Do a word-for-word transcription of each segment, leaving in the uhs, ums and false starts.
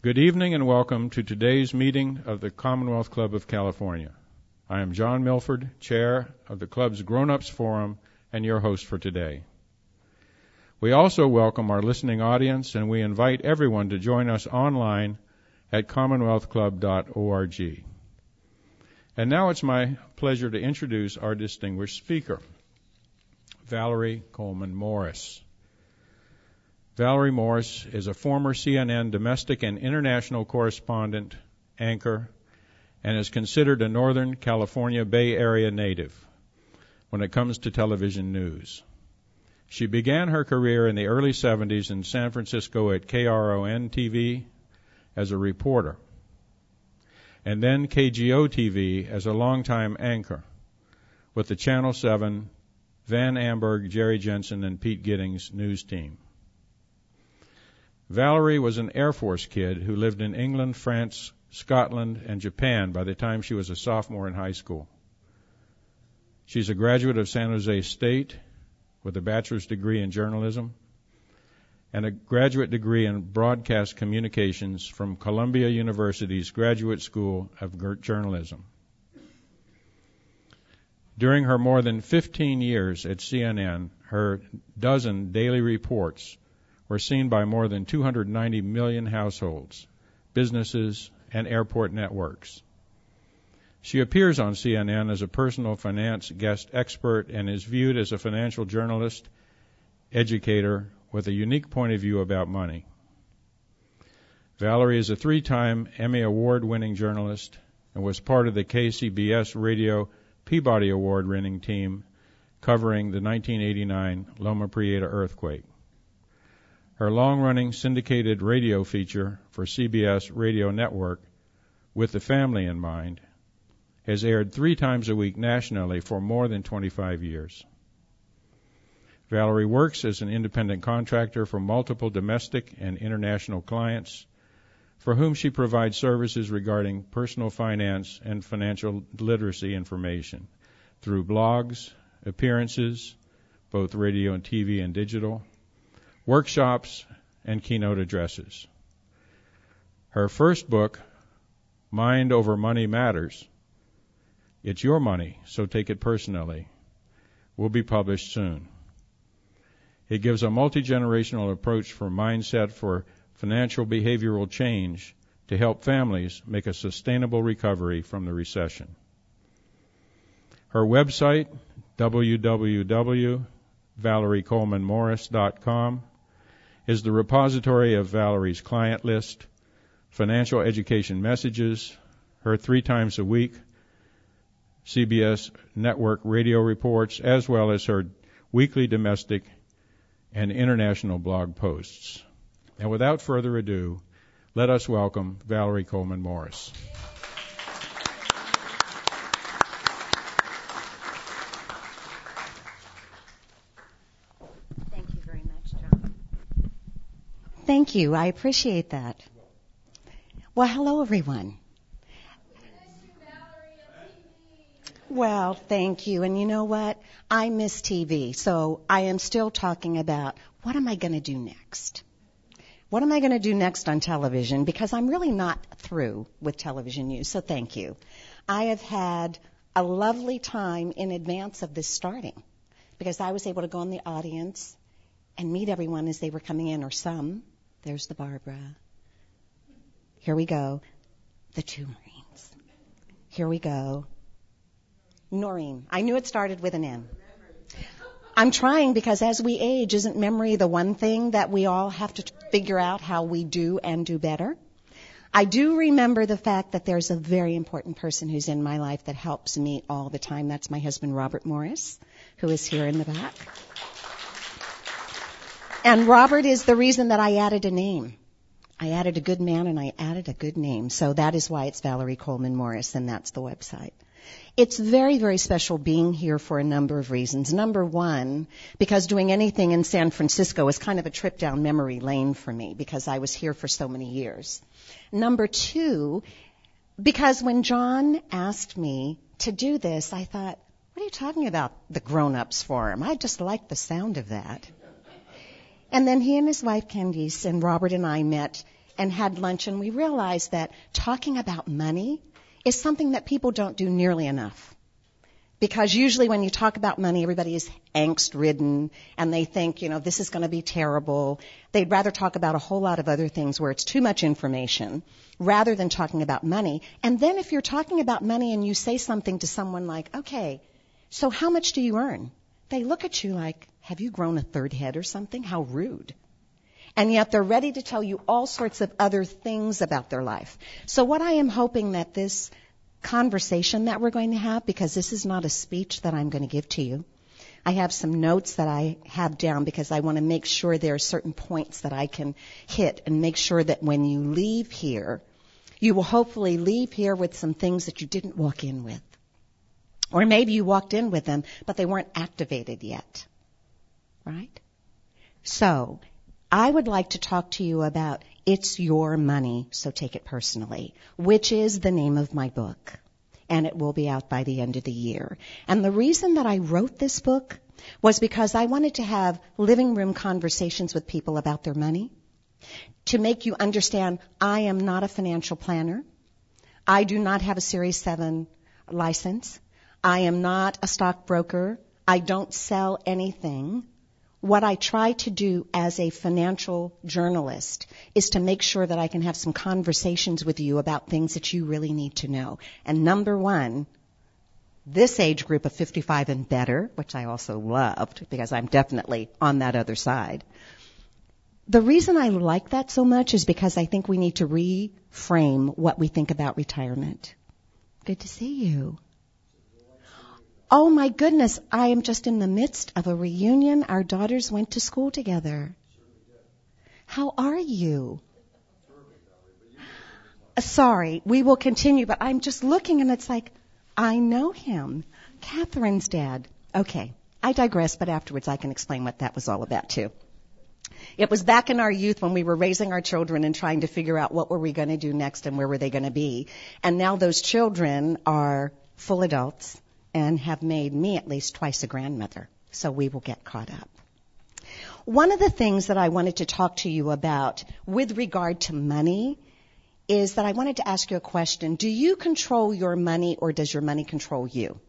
Good evening and welcome to today's meeting of the Commonwealth Club of California. I am John Milford, Chair of the Club's Grown-Ups Forum and your host for today. We also welcome our listening audience and we invite everyone to join us online at commonwealth club dot org. And now it's my pleasure to introduce our distinguished speaker, Valerie Coleman Morris. Valerie Morris is a former C N N domestic and international correspondent, anchor, and is considered a Northern California Bay Area native when it comes to television news. She began her career in the early seventies in San Francisco at K R O N T V as a reporter, and then K G O T V as a longtime anchor with the Channel seven, Van Amberg, Jerry Jensen, and Pete Giddings news team. Valerie was an Air Force kid who lived in England, France, Scotland, and Japan by the time she was a sophomore in high school. She's a graduate of San Jose State with a bachelor's degree in journalism and a graduate degree in broadcast communications from Columbia University's Graduate School of Journalism. During her more than fifteen years at C N N, her dozen daily reports were seen by more than two hundred ninety million households, businesses, and airport networks. She appears on C N N as a personal finance guest expert and is viewed as a financial journalist, educator, with a unique point of view about money. Valerie is a three-time Emmy Award-winning journalist and was part of the K C B S Radio Peabody Award-winning team covering the nineteen eighty-nine Loma Prieta earthquake. Her long-running syndicated radio feature for C B S Radio Network, With the Family in Mind, has aired three times a week nationally for more than twenty-five years. Valerie works as an independent contractor for multiple domestic and international clients for whom she provides services regarding personal finance and financial literacy information through blogs, appearances, both radio and T V and digital, workshops, and keynote addresses. Her first book, Mind Over Money Matters, It's Your Money, So Take It Personally, will be published soon. It gives a multi-generational approach for mindset for financial behavioral change to help families make a sustainable recovery from the recession. Her website, w w w dot valerie coleman morris dot com, is the repository of Valerie's client list, financial education messages, her three times a week C B S network radio reports, as well as her weekly domestic and international blog posts. And without further ado, let us welcome Valerie Coleman Morris. Thank you very much, John. Thank you. I appreciate that. Well, hello, everyone. Well, thank you. And you know what? I miss T V, so I am still talking about what am I going to do next? What am I going to do next on television? Because I'm really not through with television news, so thank you. I have had a lovely time in advance of this starting because I was able to go in the audience and meet everyone as they were coming in, or some. There's the Barbara. Here we go. The two Marines. Here we go. Noreen. I knew it started with an N. I'm trying because as we age, isn't memory the one thing that we all have to figure out how we do and do better? I do remember the fact that there's a very important person who's in my life that helps me all the time. That's my husband, Robert Morris, who is here in the back. And Robert is the reason that I added a name. I added a good man and I added a good name. So that is why it's Valerie Coleman Morris, and that's the website. It's very, very special being here for a number of reasons. Number one, because doing anything in San Francisco is kind of a trip down memory lane for me because I was here for so many years. Number two, because when John asked me to do this, I thought, what are you talking about, the grown-ups forum? I just like the sound of that. And then he and his wife, Candice, and Robert and I met and had lunch, and we realized that talking about money is something that people don't do nearly enough. Because usually when you talk about money, everybody is angst-ridden, and they think, you know, this is going to be terrible. They'd rather talk about a whole lot of other things where it's too much information, rather than talking about money. And then if you're talking about money and you say something to someone like, okay, so how much do you earn? They look at you like, have you grown a third head or something? How rude. And yet they're ready to tell you all sorts of other things about their life. So what I am hoping that this conversation that we're going to have, because this is not a speech that I'm going to give to you. I have some notes that I have down because I want to make sure there are certain points that I can hit and make sure that when you leave here, you will hopefully leave here with some things that you didn't walk in with. Or maybe you walked in with them, but they weren't activated yet. Right? So, I would like to talk to you about It's Your Money, So Take It Personally, which is the name of my book. And it will be out by the end of the year. And the reason that I wrote this book was because I wanted to have living room conversations with people about their money, to make you understand I am not a financial planner. I do not have a Series seven license. I am not a stockbroker. I don't sell anything. What I try to do as a financial journalist is to make sure that I can have some conversations with you about things that you really need to know. And number one, this age group of fifty-five and better, which I also loved because I'm definitely on that other side. The reason I like that so much is because I think we need to reframe what we think about retirement. Good to see you. Oh my goodness, I am just in the midst of a reunion. Our daughters went to school together. How are you? Uh, sorry, we will continue, but I'm just looking and it's like, I know him. Catherine's dad. Okay, I digress, but afterwards I can explain what that was all about too. It was back in our youth when we were raising our children and trying to figure out what were we going to do next and where were they going to be. And now those children are full adults and have made me at least twice a grandmother. So we will get caught up. One of the things that I wanted to talk to you about with regard to money is that I wanted to ask you a question. Do you control your money or does your money control you?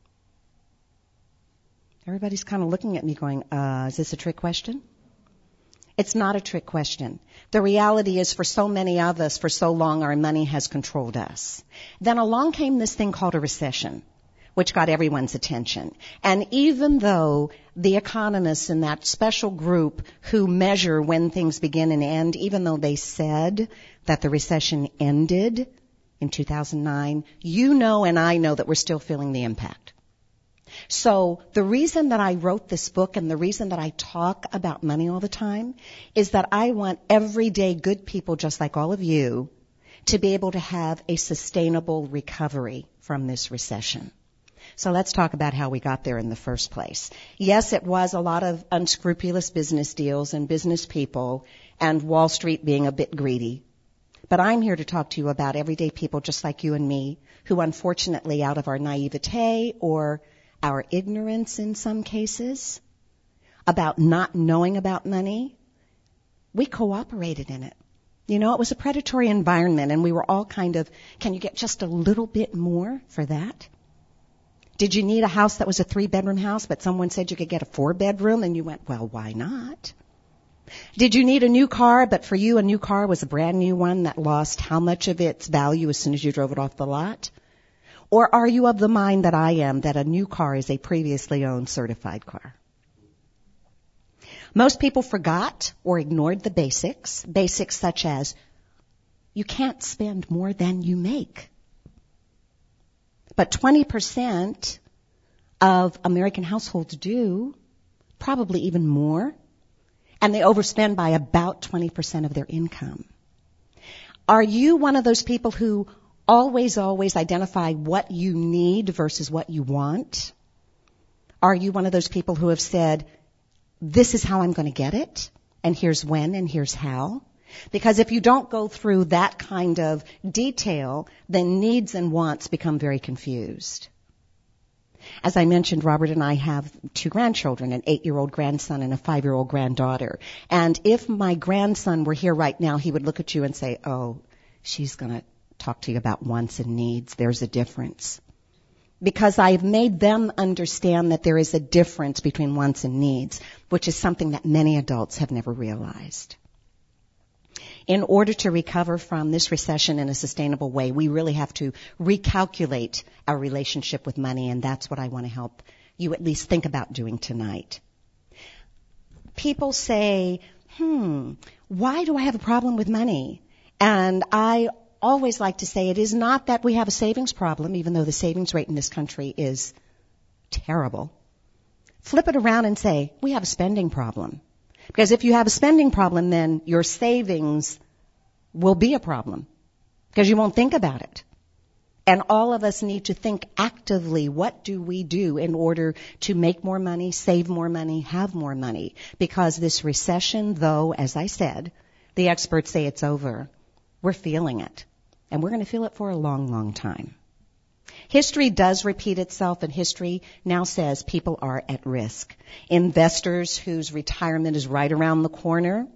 Everybody's kind of looking at me going, uh, is this a trick question? It's not a trick question. The reality is for so many of us, for so long, our money has controlled us. Then along came this thing called a recession, which got everyone's attention. And even though the economists in that special group who measure when things begin and end, even though they said that the recession ended in two thousand nine, you know and I know that we're still feeling the impact. So the reason that I wrote this book and the reason that I talk about money all the time is that I want everyday good people just like all of you to be able to have a sustainable recovery from this recession. So let's talk about how we got there in the first place. Yes, it was a lot of unscrupulous business deals and business people and Wall Street being a bit greedy. But I'm here to talk to you about everyday people just like you and me who unfortunately out of our naivete or our ignorance in some cases about not knowing about money, we cooperated in it. You know, it was a predatory environment and we were all kind of, can you get just a little bit more for that? Did you need a house that was a three-bedroom house, but someone said you could get a four-bedroom, and you went, well, why not? Did you need a new car, but for you a new car was a brand-new one that lost how much of its value as soon as you drove it off the lot? Or are you of the mind that I am, that a new car is a previously owned certified car? Most people forgot or ignored the basics, basics such as you can't spend more than you make. But twenty percent of American households do, probably even more, and they overspend by about twenty percent of their income. Are you one of those people who always, always identify what you need versus what you want? Are you one of those people who have said, this is how I'm going to get it, and here's when, and here's how? Because if you don't go through that kind of detail, then needs and wants become very confused. As I mentioned, Robert and I have two grandchildren, an eight-year-old grandson and a five-year-old granddaughter. And if my grandson were here right now, he would look at you and say, oh, she's going to talk to you about wants and needs. There's a difference. Because I've made them understand that there is a difference between wants and needs, which is something that many adults have never realized. In order to recover from this recession in a sustainable way, we really have to recalculate our relationship with money, and that's what I want to help you at least think about doing tonight. People say, hmm, why do I have a problem with money? And I always like to say it is not that we have a savings problem, even though the savings rate in this country is terrible. Flip it around and say, we have a spending problem. Because if you have a spending problem, then your savings will be a problem. Because you won't think about it. And all of us need to think actively, what do we do in order to make more money, save more money, have more money? Because this recession, though, as I said, the experts say it's over, we're feeling it. And we're going to feel it for a long, long time. History does repeat itself, and history now says people are at risk. Investors whose retirement is right around the corner.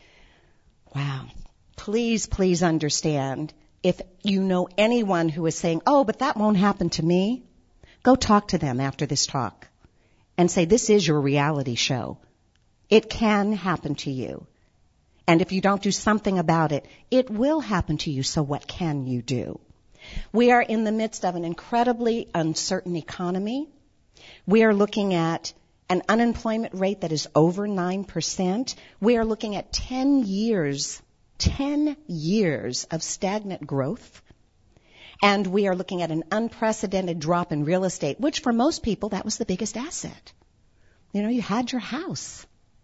Wow. Please, please understand, if you know anyone who is saying, oh, but that won't happen to me, go talk to them after this talk and say, this is your reality show. It can happen to you. And if you don't do something about it, it will happen to you. So what can you do? We are in the midst of an incredibly uncertain economy. We are looking at an unemployment rate that is over nine percent. We are looking at ten years, ten years of stagnant growth. And we are looking at an unprecedented drop in real estate, which for most people, that was the biggest asset. You know, you had your house.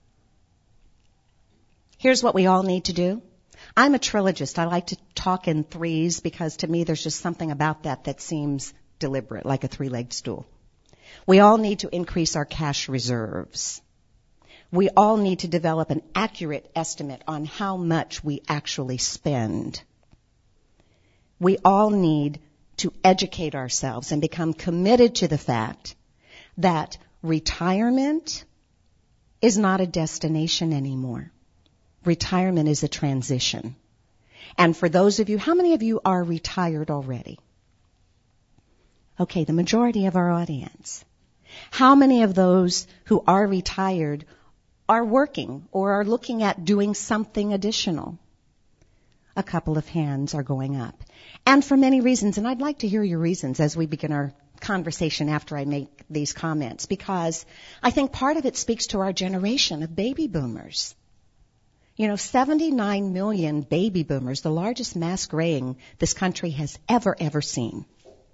Here's what we all need to do. I'm a trilogist. I like to talk in threes because to me there's just something about that that seems deliberate, like a three-legged stool. We all need to increase our cash reserves. We all need to develop an accurate estimate on how much we actually spend. We all need to educate ourselves and become committed to the fact that retirement is not a destination anymore. Retirement is a transition. And for those of you, how many of you are retired already? Okay, the majority of our audience. How many of those who are retired are working or are looking at doing something additional? A couple of hands are going up. And for many reasons, and I'd like to hear your reasons as we begin our conversation after I make these comments, because I think part of it speaks to our generation of baby boomers. You know, seventy-nine million baby boomers, the largest mass graying this country has ever, ever seen.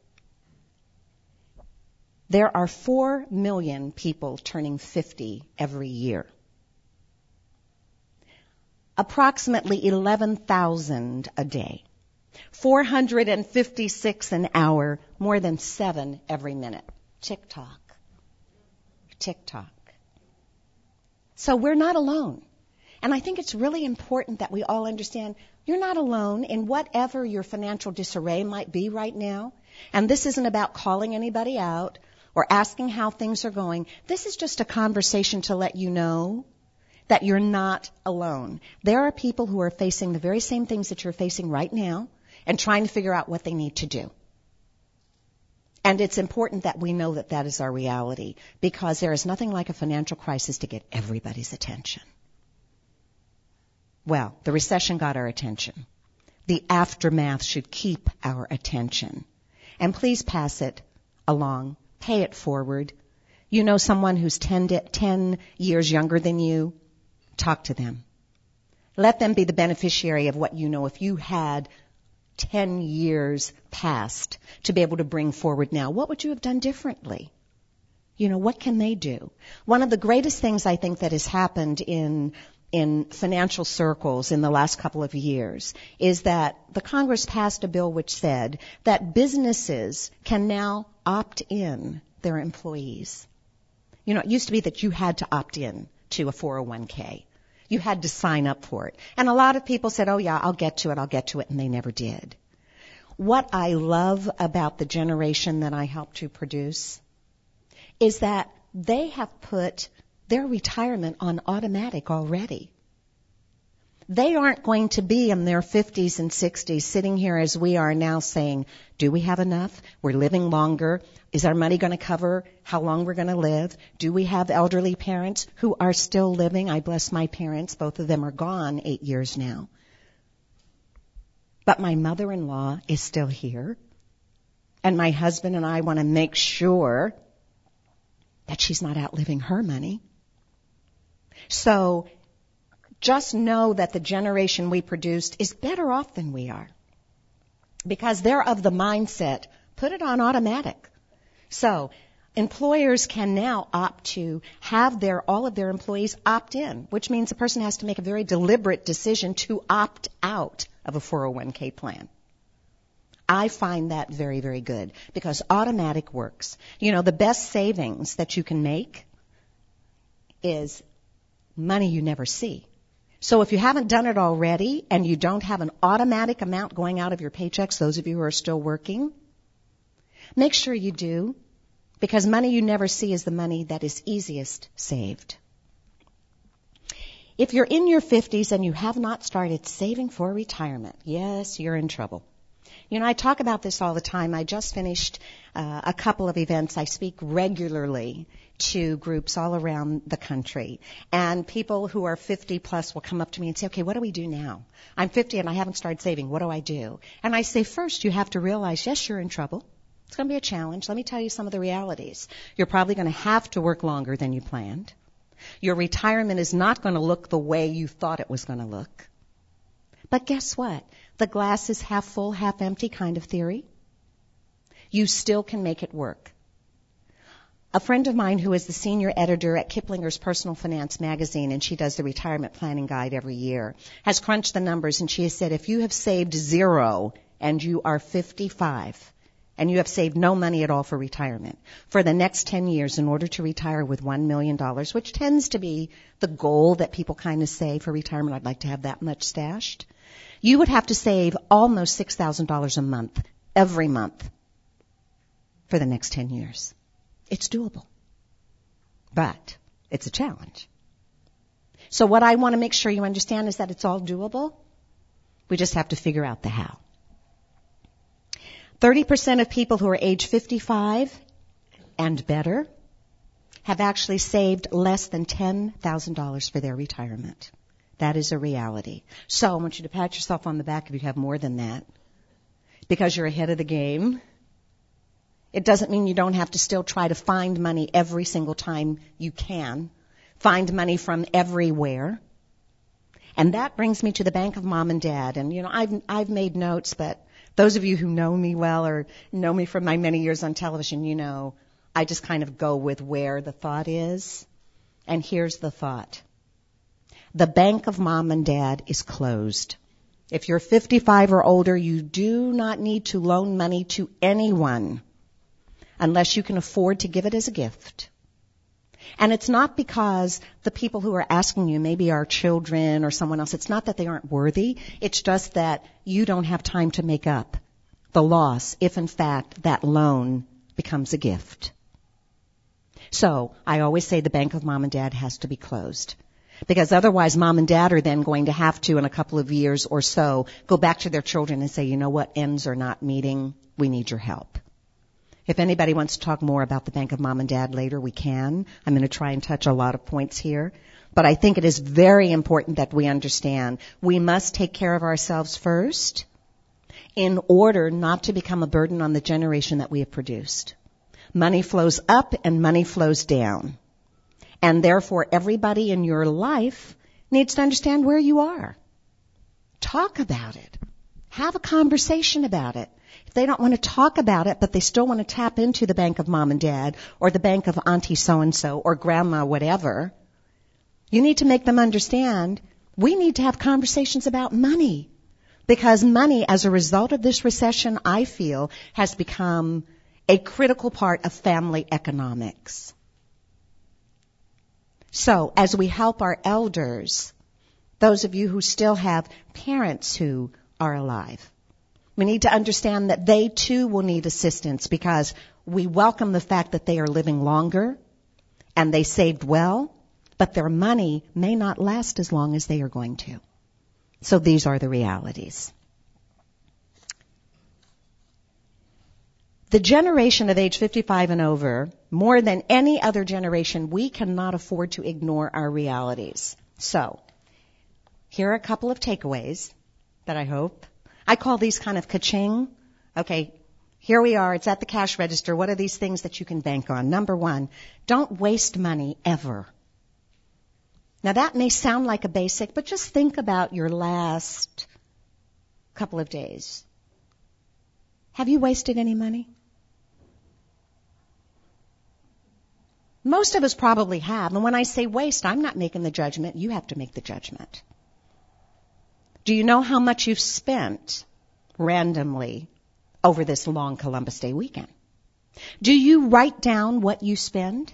There are four million people turning fifty every year. Approximately eleven thousand a day. four hundred fifty-six an hour, more than seven every minute. Tick-tock. Tick-tock. So we're not alone. And I think it's really important that we all understand you're not alone in whatever your financial disarray might be right now. And this isn't about calling anybody out or asking how things are going. This is just a conversation to let you know that you're not alone. There are people who are facing the very same things that you're facing right now and trying to figure out what they need to do. And it's important that we know that that is our reality, because there is nothing like a financial crisis to get everybody's attention. Well, the recession got our attention. The aftermath should keep our attention. And please pass it along. Pay it forward. You know someone who's ten, to, ten years younger than you? Talk to them. Let them be the beneficiary of what you know. If you had ten years past to be able to bring forward now, what would you have done differently? You know, what can they do? One of the greatest things I think that has happened in in financial circles in the last couple of years is that the Congress passed a bill which said that businesses can now opt in their employees. You know, it used to be that you had to opt in to a four oh one k. You had to sign up for it. And a lot of people said, oh yeah, I'll get to it, I'll get to it, and they never did. What I love about the generation that I helped to produce is that they have put their retirement on automatic already. They aren't going to be in their fifties and sixties sitting here as we are now saying, do we have enough? We're living longer. Is our money going to cover how long we're going to live? Do we have elderly parents who are still living? I bless my parents. Both of them are gone eight years now. But my mother-in-law is still here. And my husband and I want to make sure that she's not outliving her money. So just know that the generation we produced is better off than we are. Because they're of the mindset, put it on automatic. So employers can now opt to have their all of their employees opt in, which means the person has to make a very deliberate decision to opt out of a four oh one k plan. I find that very, very good because automatic works. You know, the best savings that you can make is money you never see. So if you haven't done it already and you don't have an automatic amount going out of your paychecks, those of you who are still working, make sure you do, because money you never see is the money that is easiest saved. If you're in your fifties and you have not started saving for retirement, yes, you're in trouble. You know, I talk about this all the time. I just finished uh, a couple of events. I speak regularly to groups all around the country. And people who are fifty plus will come up to me and say, okay, what do we do now? I'm fifty and I haven't started saving. What do I do? And I say, first, you have to realize, yes, you're in trouble. It's going to be a challenge. Let me tell you some of the realities. You're probably going to have to work longer than you planned. Your retirement is not going to look the way you thought it was going to look. But guess what? The glass is half full, half empty kind of theory. You still can make it work. A friend of mine who is the senior editor at Kiplinger's Personal Finance magazine, and she does the retirement planning guide every year, has crunched the numbers, and she has said if you have saved zero and you are fifty-five, and you have saved no money at all for retirement, for the next ten years in order to retire with one million dollars, which tends to be the goal that people kind of say for retirement, I'd like to have that much stashed, you would have to save almost six thousand dollars a month, every month, for the next ten years. It's doable. But it's a challenge. So what I want to make sure you understand is that it's all doable. We just have to figure out the how. thirty percent of people who are age fifty-five and better have actually saved less than ten thousand dollars for their retirement. That is a reality. So I want you to pat yourself on the back if you have more than that, because you're ahead of the game. It doesn't mean you don't have to still try to find money every single time you can. Find money from everywhere. And that brings me to the Bank of Mom and Dad. And, you know, I've, I've made notes, but those of you who know me well or know me from my many years on television, you know, I just kind of go with where the thought is. And here's the thought. The Bank of Mom and Dad is closed. If you're fifty-five or older, you do not need to loan money to anyone unless you can afford to give it as a gift. And it's not because the people who are asking you, maybe our children or someone else, it's not that they aren't worthy. It's just that you don't have time to make up the loss if, in fact, that loan becomes a gift. So I always say the Bank of Mom and Dad has to be closed. Because otherwise, Mom and Dad are then going to have to, in a couple of years or so, go back to their children and say, you know what, ends are not meeting. We need your help. If anybody wants to talk more about the Bank of Mom and Dad later, we can. I'm going to try and touch a lot of points here. But I think it is very important that we understand we must take care of ourselves first in order not to become a burden on the generation that we have produced. Money flows up and money flows down. And therefore, everybody in your life needs to understand where you are. Talk about it. Have a conversation about it. If they don't want to talk about it, but they still want to tap into the Bank of Mom and Dad or the Bank of Auntie so-and-so or Grandma whatever, you need to make them understand we need to have conversations about money. Because money, as a result of this recession, I feel, has become a critical part of family economics. So, as we help our elders, those of you who still have parents who are alive, we need to understand that they too will need assistance because We welcome the fact that they are living longer and they saved well, but their money may not last as long as they are going to. So these are the realities. The generation of age fifty-five and over, more than any other generation, we cannot afford to ignore our realities. So, here are a couple of takeaways that I hope. I call these kind of ka-ching. Okay, here we are. It's at the cash register. What are these things that you can bank on? Number one, don't waste money ever. Now that may sound like a basic, but just think about your last couple of days. Have you wasted any money? Most of us probably have. And when I say waste, I'm not making the judgment. You have to make the judgment. Do you know how much you've spent randomly over this long Columbus Day weekend? Do you write down what you spend?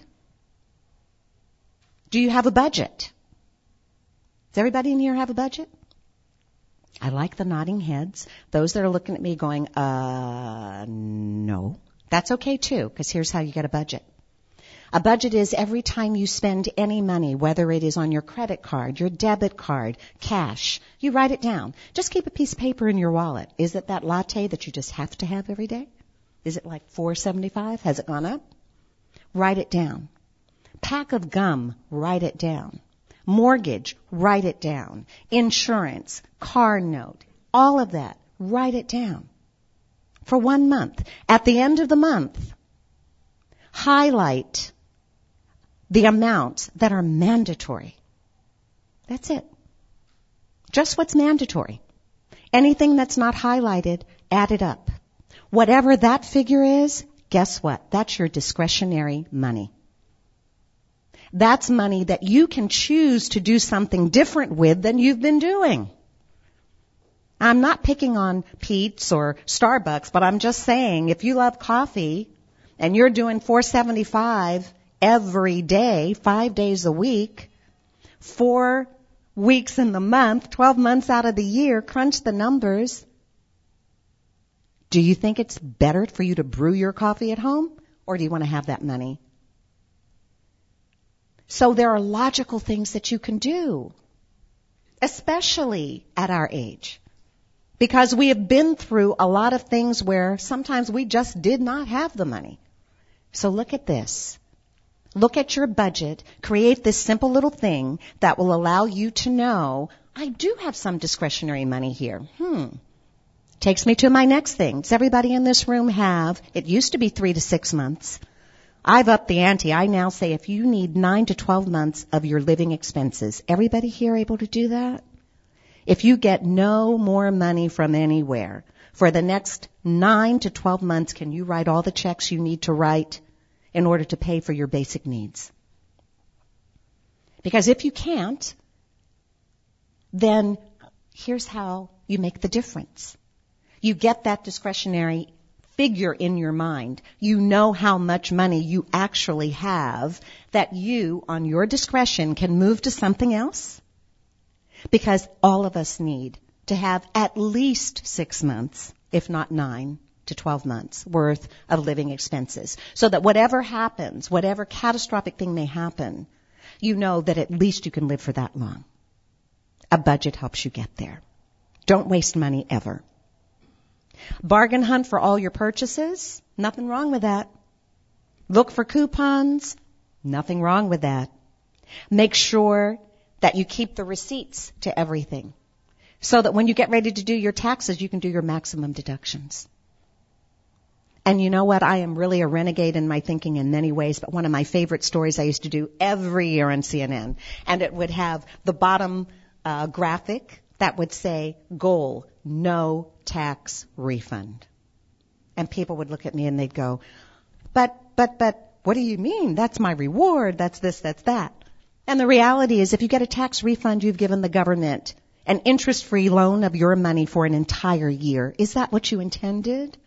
Do you have a budget? Does everybody in here have a budget? I like the nodding heads. Those that are looking at me going, uh, no. That's okay too, because here's how you get a budget. A budget is every time you spend any money, whether it is on your credit card, your debit card, cash, you write it down. Just keep a piece of paper in your wallet. Is it that latte that you just have to have every day? Is it like four seventy-five? Has it gone up? Write it down. Pack of gum, write it down. Mortgage, write it down. Insurance, car note, all of that, write it down. For one month. At the end of the month, highlight the amounts that are mandatory. That's it. Just what's mandatory. Anything that's not highlighted, add it up. Whatever that figure is, guess what? That's your discretionary money. That's money that you can choose to do something different with than you've been doing. I'm not picking on Pete's or Starbucks, but I'm just saying if you love coffee and you're doing four seventy-five every day, five days a week, four weeks in the month, twelve months out of the year, crunch the numbers. Do you think it's better for you to brew your coffee at home, or do you want to have that money? So there are logical things that you can do, especially at our age, because we have been through a lot of things where sometimes we just did not have the money. So look at this. Look at your budget. Create this simple little thing that will allow you to know, I do have some discretionary money here. Hmm. Takes me to my next thing. Does everybody in this room have, it used to be three to six months. I've upped the ante. I now say if you need nine to twelve months of your living expenses, everybody here able to do that? If you get no more money from anywhere, for the next nine to twelve months, can you write all the checks you need to write in order to pay for your basic needs? Because if you can't, then here's how you make the difference. You get that discretionary figure in your mind. You know how much money you actually have that you, on your discretion, can move to something else. Because all of us need to have at least six months, if not nine to twelve months worth of living expenses. So that whatever happens, whatever catastrophic thing may happen, you know that at least you can live for that long. A budget helps you get there. Don't waste money ever. Bargain hunt for all your purchases. Nothing wrong with that. Look for coupons. Nothing wrong with that. Make sure that you keep the receipts to everything so that when you get ready to do your taxes, you can do your maximum deductions. And you know what? I am really a renegade in my thinking in many ways, but one of my favorite stories I used to do every year on C N N, and it would have the bottom uh, graphic that would say, goal, no tax refund. And people would look at me and they'd go, but, but, but, what do you mean? That's my reward. That's this, that's that. And the reality is if you get a tax refund, you've given the government an interest-free loan of your money for an entire year. Is that what you intended?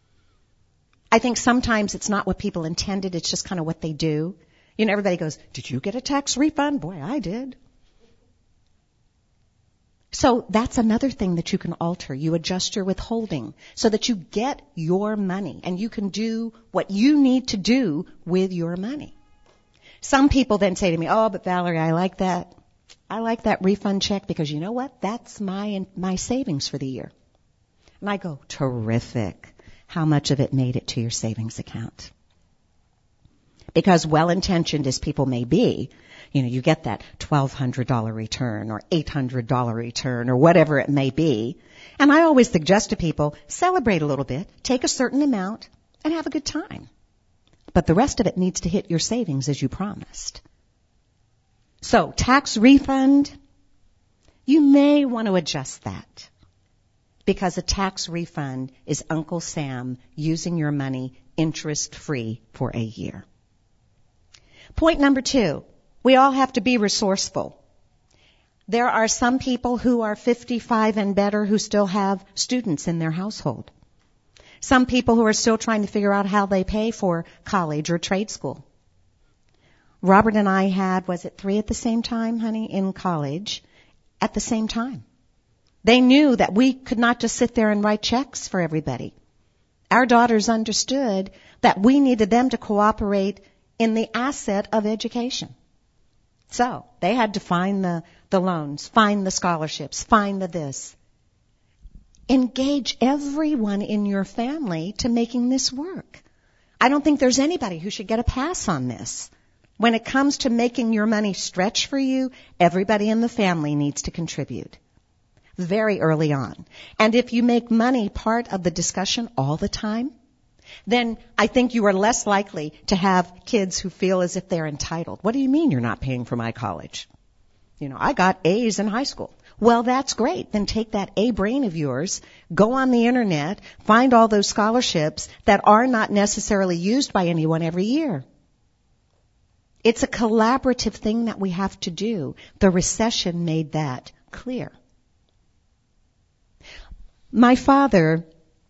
I think sometimes it's not what people intended. It's just kind of what they do. You know, everybody goes, did you get a tax refund? Boy, I did. So that's another thing that you can alter. You adjust your withholding so that you get your money and you can do what you need to do with your money. Some people then say to me, oh, but Valerie, I like that. I like that refund check because you know what? That's my, my savings for the year. And I go, terrific. How much of it made it to your savings account? Because well-intentioned as people may be, you know, you get that twelve hundred dollars return or eight hundred dollars return or whatever it may be. And I always suggest to people, celebrate a little bit, take a certain amount, and have a good time. But the rest of it needs to hit your savings as you promised. So, tax refund, you may want to adjust that. Because a tax refund is Uncle Sam using your money interest-free for a year. Point number two. We all have to be resourceful. There are some people who are fifty-five and better who still have students in their household. Some people who are still trying to figure out how they pay for college or trade school. Robert and I had, was it three at the same time, honey, in college at the same time. They knew that we could not just sit there and write checks for everybody. Our daughters understood that we needed them to cooperate in the asset of education. So they had to find the, the loans, find the scholarships, find the this. Engage everyone in your family to making this work. I don't think there's anybody who should get a pass on this. When it comes to making your money stretch for you, everybody in the family needs to contribute very early on. And if you make money part of the discussion all the time, then I think you are less likely to have kids who feel as if they're entitled. What do you mean you're not paying for my college? You know, I got A's in high school. Well, that's great. Then take that A brain of yours, go on the internet, find all those scholarships that are not necessarily used by anyone every year. It's a collaborative thing that we have to do. The recession made that clear. My father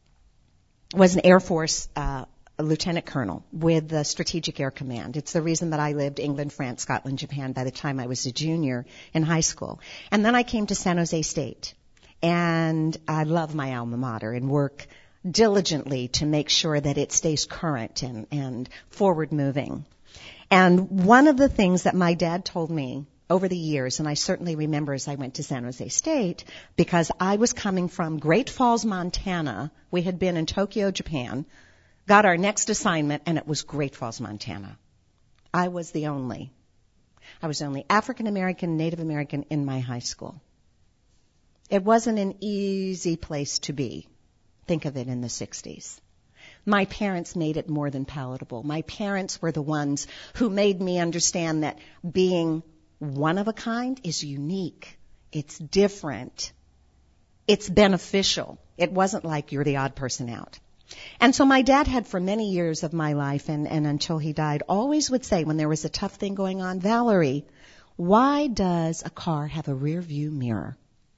was an Air Force uh, a lieutenant colonel with the Strategic Air Command. It's the reason that I lived England, France, Scotland, Japan by the time I was a junior in high school. And then I came to San Jose State. And I love my alma mater and work diligently to make sure that it stays current and, and forward moving. And one of the things that my dad told me over the years, and I certainly remember as I went to San Jose State, because I was coming from Great Falls, Montana. We had been in Tokyo, Japan, got our next assignment, and it was Great Falls, Montana. I was the only. I was the only African American, Native American in my high school. It wasn't an easy place to be. Think of it in the sixties. My parents made it more than palatable. My parents were the ones who made me understand that being one of a kind is unique. It's different. It's beneficial. It wasn't like you're the odd person out. And so my dad had for many years of my life, and, and until he died, always would say when there was a tough thing going on, Valerie, why does a car have a rear view mirror?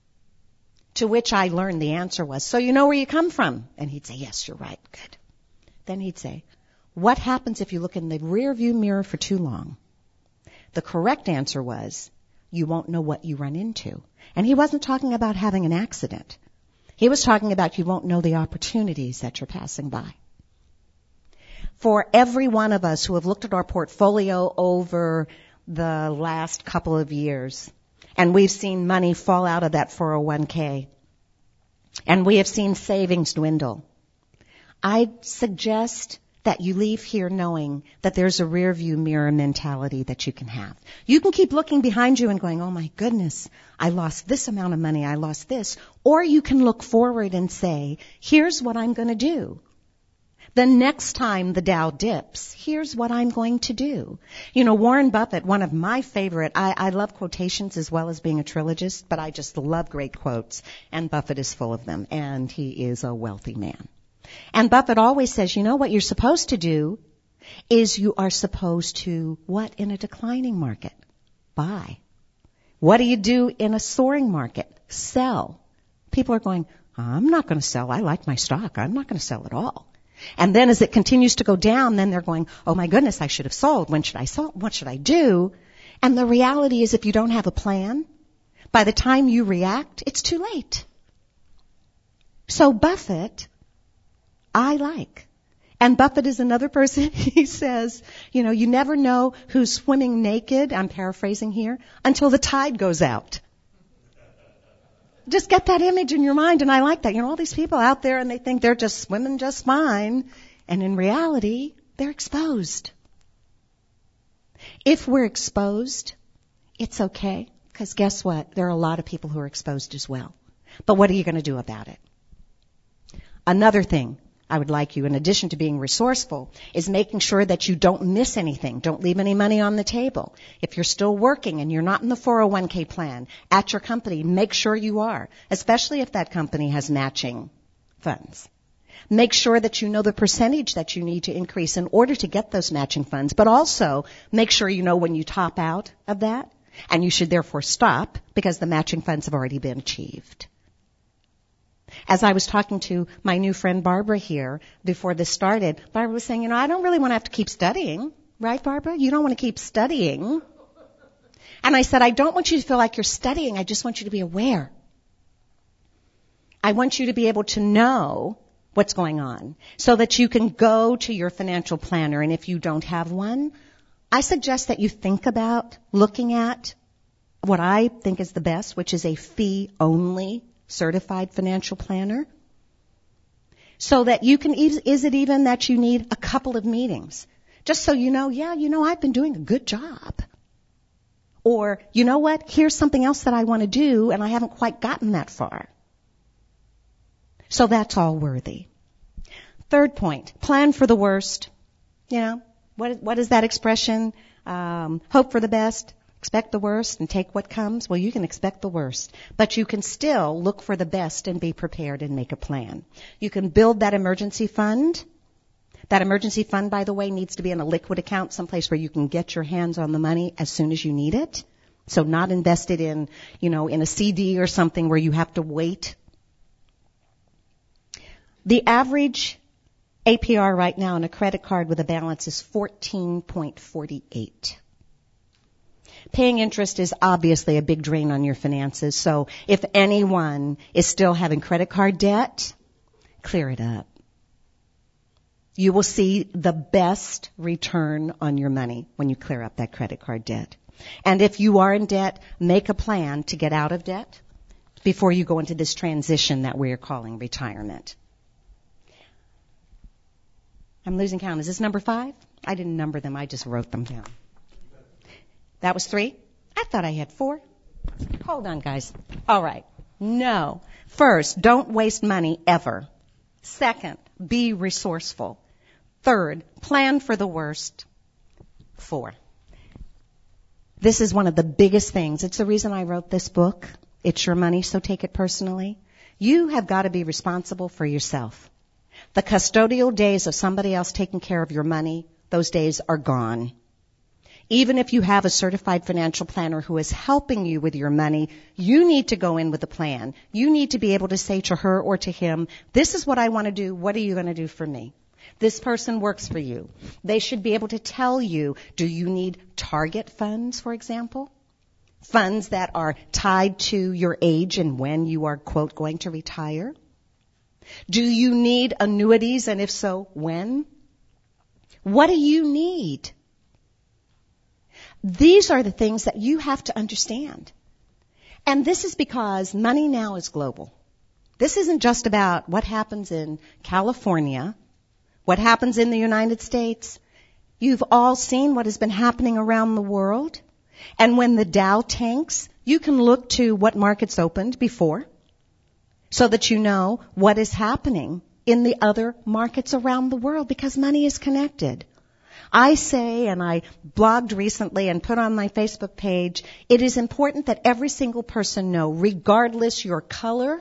To which I learned the answer was, so you know where you come from. And he'd say, yes, you're right. Good. Then he'd say, what happens if you look in the rear view mirror for too long? The correct answer was, you won't know what you run into. And he wasn't talking about having an accident. He was talking about you won't know the opportunities that you're passing by. For every one of us who have looked at our portfolio over the last couple of years, and we've seen money fall out of that four oh one k, and we have seen savings dwindle, I'd suggest that you leave here knowing that there's a rear view mirror mentality that you can have. You can keep looking behind you and going, oh my goodness, I lost this amount of money, I lost this. Or you can look forward and say, here's what I'm going to do. The next time the Dow dips, here's what I'm going to do. You know, Warren Buffett, one of my favorite, I, I love quotations as well as being a trilogist, but I just love great quotes, and Buffett is full of them, and he is a wealthy man. And Buffett always says, you know, what you're supposed to do is you are supposed to, what, in a declining market? Buy. What do you do in a soaring market? Sell. People are going, I'm not going to sell. I like my stock. I'm not going to sell at all. And then as it continues to go down, then they're going, oh my goodness, I should have sold. When should I sell? What should I do? And the reality is if you don't have a plan, By the time you react, it's too late. So Buffett, I like. And Buffett is another person, he says, you know, you never know who's swimming naked, I'm paraphrasing here, until the tide goes out. Just get that image in your mind, and I like that. You know, all these people out there, and they think they're just swimming just fine, and in reality, they're exposed. If we're exposed, it's okay, because guess what? There are a lot of people who are exposed as well. But what are you going to do about it? Another thing I would like you, in addition to being resourceful, is making sure that you don't miss anything. Don't leave any money on the table. If you're still working and you're not in the four oh one k plan at your company, make sure you are, especially if that company has matching funds. Make sure that you know the percentage that you need to increase in order to get those matching funds, but also make sure you know when you top out of that, and you should therefore stop because the matching funds have already been achieved. As I was talking to my new friend Barbara here before this started, Barbara was saying, you know, I don't really want to have to keep studying. Right, Barbara? You don't want to keep studying. And I said, I don't want you to feel like you're studying. I just want you to be aware. I want you to be able to know what's going on so that you can go to your financial planner. And if you don't have one, I suggest that you think about looking at what I think is the best, which is a fee-only certified financial planner, so that you can, is it even that you need a couple of meetings? Just so you know, yeah, you know, I've been doing a good job. Or, you know what, here's something else that I want to do, and I haven't quite gotten that far. So that's all worthy. Third point, plan for the worst. You know, what, what is that expression? Um, hope for the best. Expect the worst and take what comes. Well, you can expect the worst, but you can still look for the best and be prepared and make a plan. You can build that emergency fund. That emergency fund, by the way, needs to be in a liquid account, someplace where you can get your hands on the money as soon as you need it. So not invested in, you know, in a C D or something where you have to wait. The average A P R right now on a credit card with a balance is fourteen point four eight. Paying interest is obviously a big drain on your finances. So if anyone is still having credit card debt, clear it up. You will see the best return on your money when you clear up that credit card debt. And if you are in debt, make a plan to get out of debt before you go into this transition that we're calling retirement. I'm losing count. Is this number five? I didn't number them. I just wrote them down. That was three? I thought I had four. Hold on, guys. All right. No. First, don't waste money ever. Second, be resourceful. Third, plan for the worst. Four. This is one of the biggest things. It's the reason I wrote this book. It's your money, so take it personally. You have got to be responsible for yourself. The custodial days of somebody else taking care of your money, those days are gone. Even if you have a certified financial planner who is helping you with your money, you need to go in with a plan. You need to be able to say to her or to him, this is what I want to do. What are you going to do for me? This person works for you. They should be able to tell you, do you need target funds, for example? Funds that are tied to your age and when you are, quote, going to retire? Do you need annuities, and if so, when? What do you need? These are the things that you have to understand. And this is because money now is global. This isn't just about what happens in California, what happens in the United States. You've all seen what has been happening around the world. And when the Dow tanks, you can look to what markets opened before so that you know what is happening in the other markets around the world, because money is connected. I say, and I blogged recently and put on my Facebook page, it is important that every single person know, regardless your color,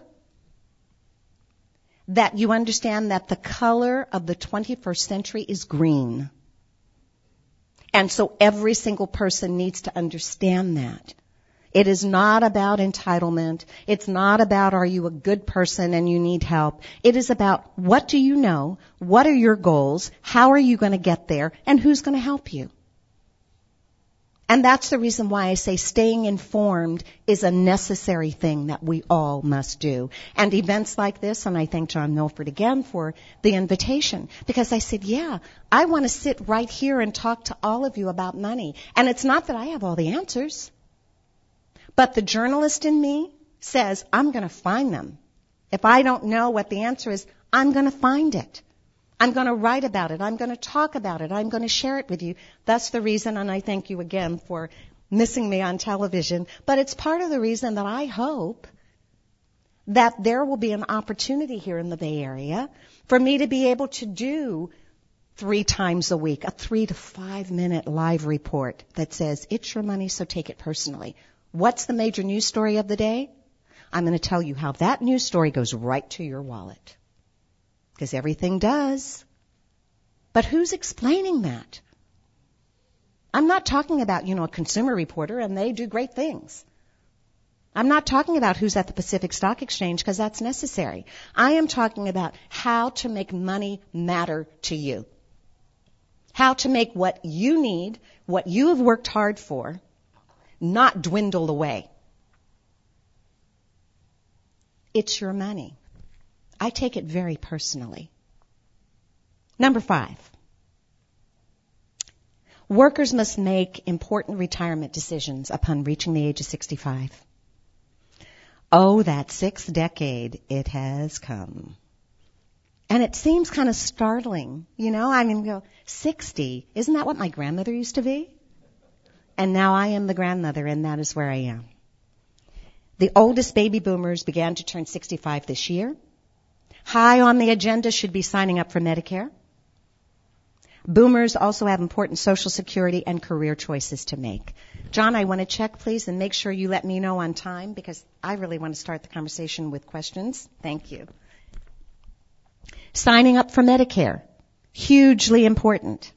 that you understand that the color of the twenty-first century is green. And so every single person needs to understand that. It is not about entitlement. It's not about are you a good person and you need help. It is about what do you know, what are your goals, how are you going to get there, and who's going to help you. And that's the reason why I say staying informed is a necessary thing that we all must do. And events like this, and I thank John Milford again for the invitation, because I said, yeah, I want to sit right here and talk to all of you about money. And it's not that I have all the answers, but the journalist in me says, I'm going to find them. If I don't know what the answer is, I'm going to find it. I'm going to write about it. I'm going to talk about it. I'm going to share it with you. That's the reason, and I thank you again for missing me on television. But it's part of the reason that I hope that there will be an opportunity here in the Bay Area for me to be able to do three times a week, a three to five minute live report that says, it's your money, so take it personally. What's the major news story of the day? I'm going to tell you how that news story goes right to your wallet. Because everything does. But who's explaining that? I'm not talking about, you know, a consumer reporter, and they do great things. I'm not talking about who's at the Pacific Stock Exchange, because that's necessary. I am talking about how to make money matter to you. How to make what you need, what you have worked hard for, not dwindle away. It's your money. I take it very personally. Number five. Workers must make important retirement decisions upon reaching the age of sixty-five. Oh, that sixth decade, it has come. And it seems kind of startling. You know, I mean, go, sixty, isn't that what my grandmother used to be? And now I am the grandmother, and that is where I am. The oldest baby boomers began to turn sixty-five this year. High on the agenda should be signing up for Medicare. Boomers also have important Social Security and career choices to make. John, I want to check, please, and make sure you let me know on time, because I really want to start the conversation with questions. Thank you. Signing up for Medicare, hugely important.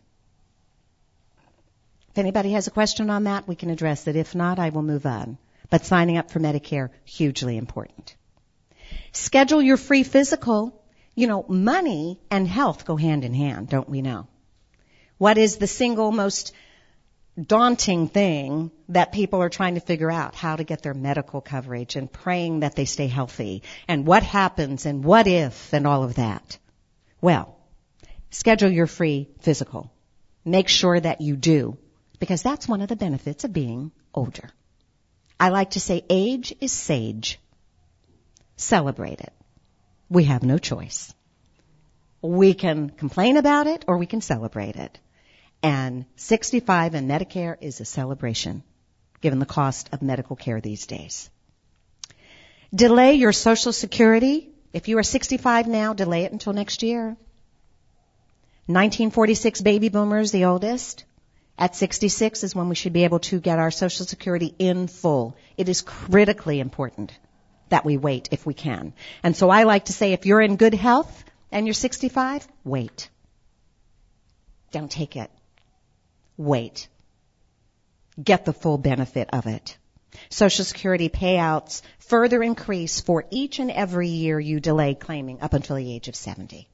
If anybody has a question on that, we can address it. If not, I will move on. But signing up for Medicare, hugely important. Schedule your free physical. You know, money and health go hand in hand, don't we know? What is the single most daunting thing that people are trying to figure out? How to get their medical coverage and praying that they stay healthy. And what happens and what if and all of that. Well, schedule your free physical. Make sure that you do, because that's one of the benefits of being older. I like to say age is sage. Celebrate it. We have no choice. We can complain about it or we can celebrate it. And sixty-five and Medicare is a celebration, given the cost of medical care these days. Delay your Social Security. If you are sixty-five now, delay it until next year. nineteen forty-six baby boomers, the oldest. At sixty-six is when we should be able to get our Social Security in full. It is critically important that we wait if we can. And so I like to say, if you're in good health and you're sixty-five, wait. Don't take it. Wait. Get the full benefit of it. Social Security payouts further increase for each and every year you delay claiming up until the age of seventy.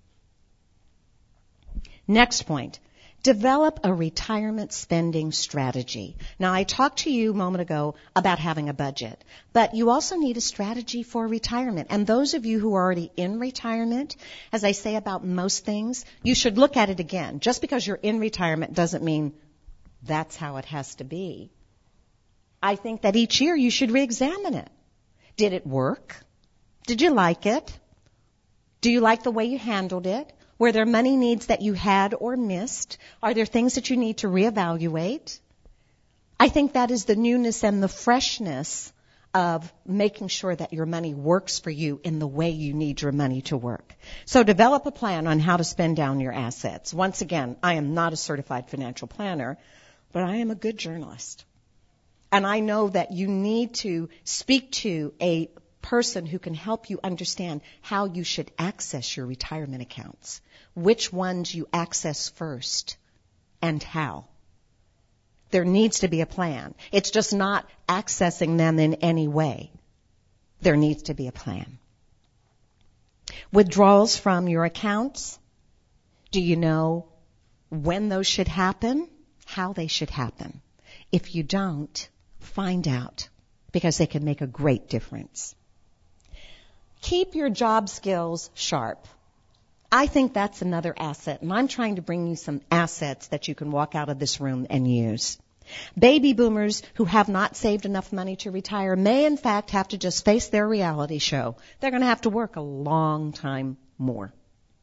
Next point. Develop a retirement spending strategy. Now, I talked to you a moment ago about having a budget, but you also need a strategy for retirement. And those of you who are already in retirement, as I say about most things, you should look at it again. Just because you're in retirement doesn't mean that's how it has to be. I think that each year you should re-examine it. Did it work? Did you like it? Do you like the way you handled it? Were there money needs that you had or missed? Are there things that you need to reevaluate? I think that is the newness and the freshness of making sure that your money works for you in the way you need your money to work. So develop a plan on how to spend down your assets. Once again, I am not a certified financial planner, but I am a good journalist. And I know that you need to speak to a person who can help you understand how you should access your retirement accounts, which ones you access first, and how. There needs to be a plan. It's just not accessing them in any way. There needs to be a plan. Withdrawals from your accounts. Do you know when those should happen? How they should happen? If you don't, find out, because they can make a great difference. Keep your job skills sharp. I think that's another asset, and I'm trying to bring you some assets that you can walk out of this room and use. Baby boomers who have not saved enough money to retire may, in fact, have to just face their reality show. They're going to have to work a long time more.